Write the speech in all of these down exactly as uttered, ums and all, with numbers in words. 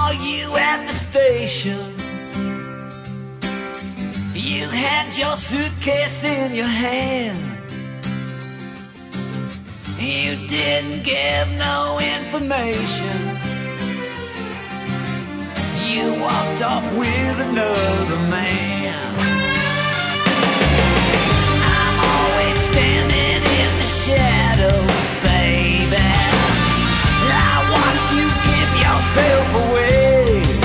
saw you at the station. You had your suitcase in your hand. You didn't give no information. You walked off with another man. I'm always standing in the shadows, baby. I watched you give yourself away.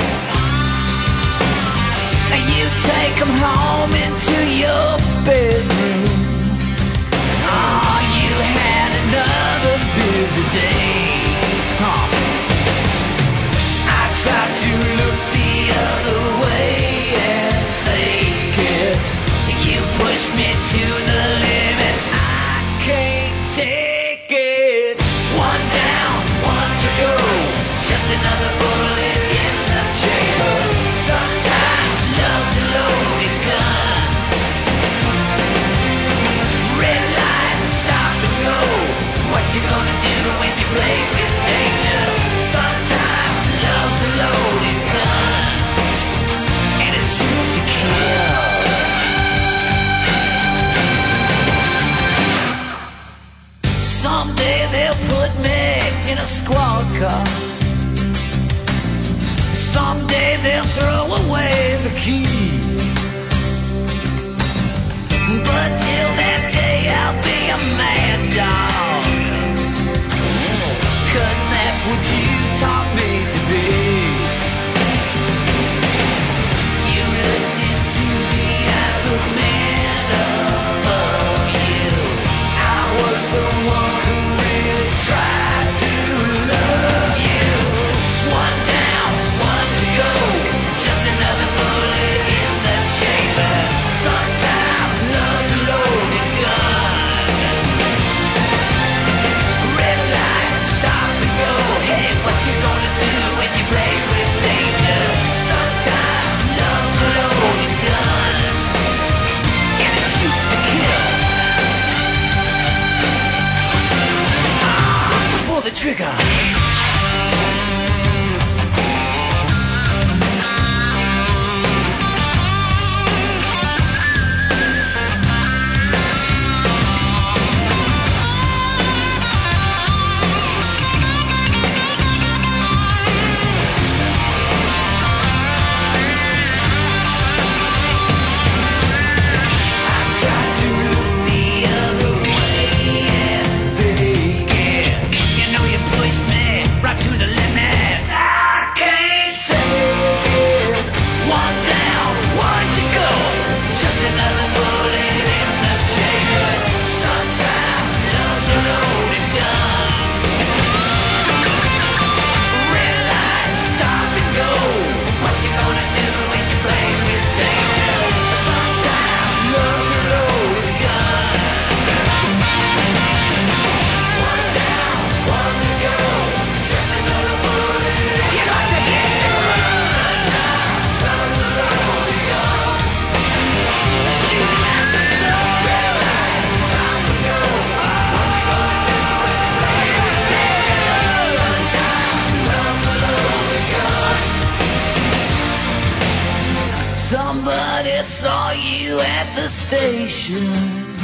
You take 'em home into your bedroom. Oh, you had another busy day. Huh. I tried to look the other way and fake it. You pushed me to the limit. I can't take it. One down, one to go. Just another bullet in the chamber. Sometimes love's a loaded gun. Red lights, stop and go. What you gonna do when you play with danger? Sometimes love's a loaded gun, and it shoots to kill. Someday they'll put me in a squad car. Someday they'll throw away the key. But till that day I'll be a mad dog. 'Cause that's what you taught me to be. You looked into the eyes of men above you. I was the one who really tried to love you. One down, one to go. Just another bullet in the chamber. Sometimes love's a loaded gun. Red lights, stop and go. Hey, what you gonna do when you play with danger? Sometimes love's a loaded gun, and it shoots to kill. Ah, pull the trigger. Right to the limit. I can't take it. One down, one to go. Just another bullet in the chamber. Sometimes love's a loaded gun. Red lights, stop and go. What you gonna do when you play with danger? Sometimes love's a loaded gun. One down, one to go. Just another bullet. You like to hit the ground. Sometimes love's a loaded gun. Shooting at the sun. Red lights, stop and go. What you gonna do when you play with danger? Sometimes love's a loaded gun. Somebody saw you at the station.